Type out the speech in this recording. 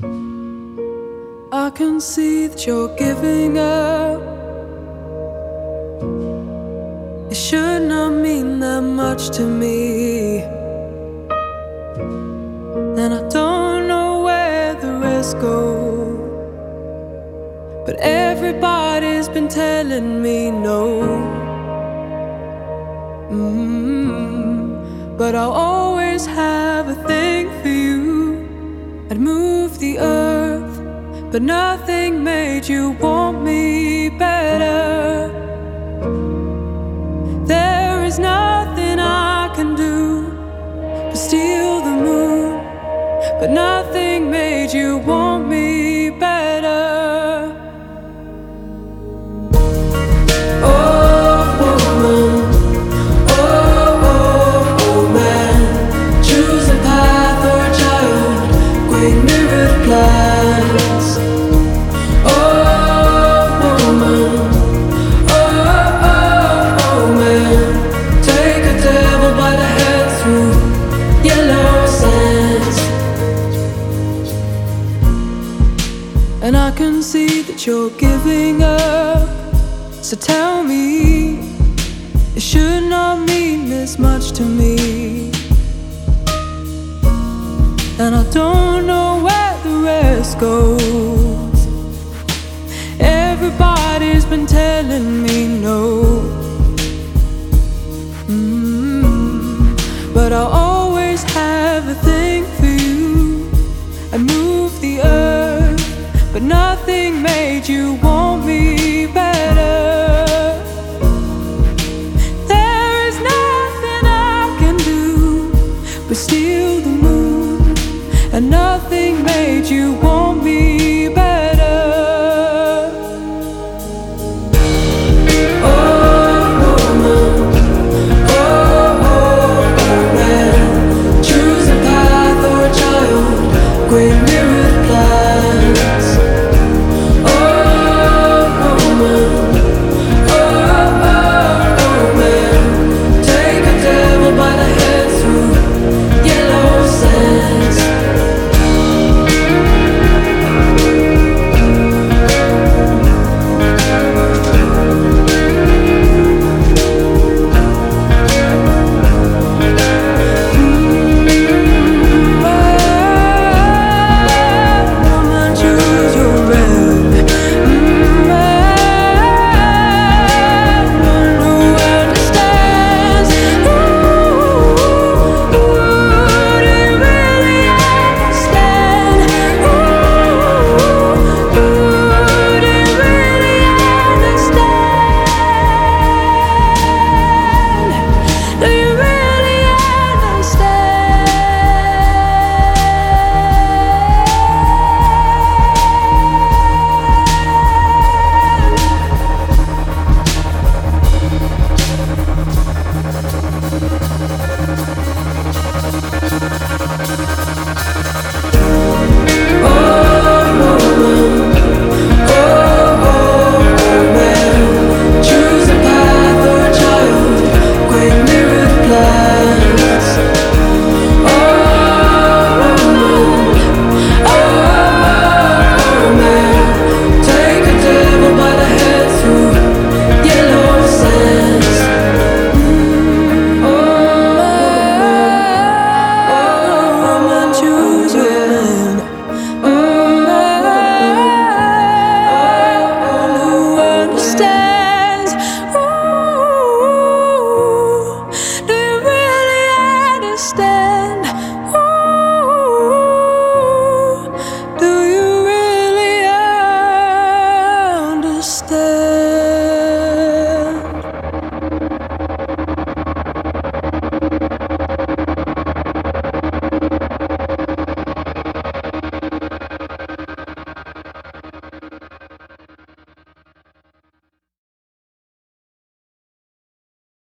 I can see that you're giving up. It should not mean that much to me, and I don't know where the rest go. But everybody's been telling me no. But I'll always have a thing for you. I'd move the earth, but nothing made you want me better. There is nothing I can do but steal the moon, but nothing made you want me better. Oh woman, oh, oh, oh man, choose a path or a child, great mirrored plans. Oh woman, oh, oh, oh man, take a devil by the head through yellow sands. And I can see that you're giving up. So tell me, it should not mean this much to me, and I don't know where the rest goes. Everybody's been telling me no. But I'll always have a thing for you. I move the earth, but nothing made you want me better. There is nothing I can do but steal the moon, and nothing made you want me better. Oh woman, oh, oh, oh man, choose a path or a child, great mirror.